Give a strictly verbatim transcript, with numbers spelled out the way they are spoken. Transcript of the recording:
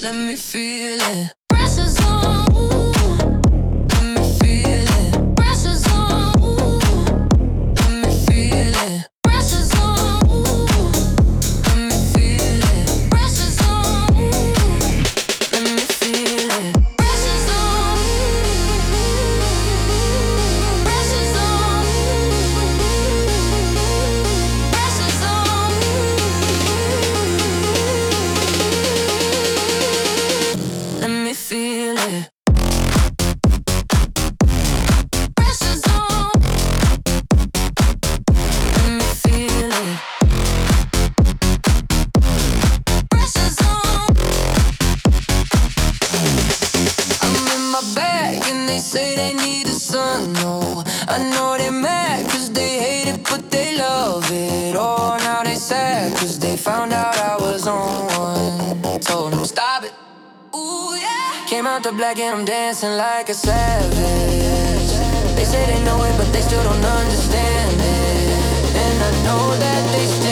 let me feel it. Pressure's on, ooh, let me feel it. Pressure's on, ooh, let me feel it. Pressure's on, ooh, let me feel it. Pressure's on, ooh, let me feel it. Pressure's on, pressure's on, pressure's on. Let me feel it. Pressure's on. Let me feel it. Pressure's on. I'm in my bag and they say they need a son. No, I know they mad cause they hate it but they love it. Oh, now they sad cause they found out I was on one. Told them stop it. Ooh, yeah. Came out the black and I'm dancing like a savage. They say they know it, but they still don't understand it. And I know that they still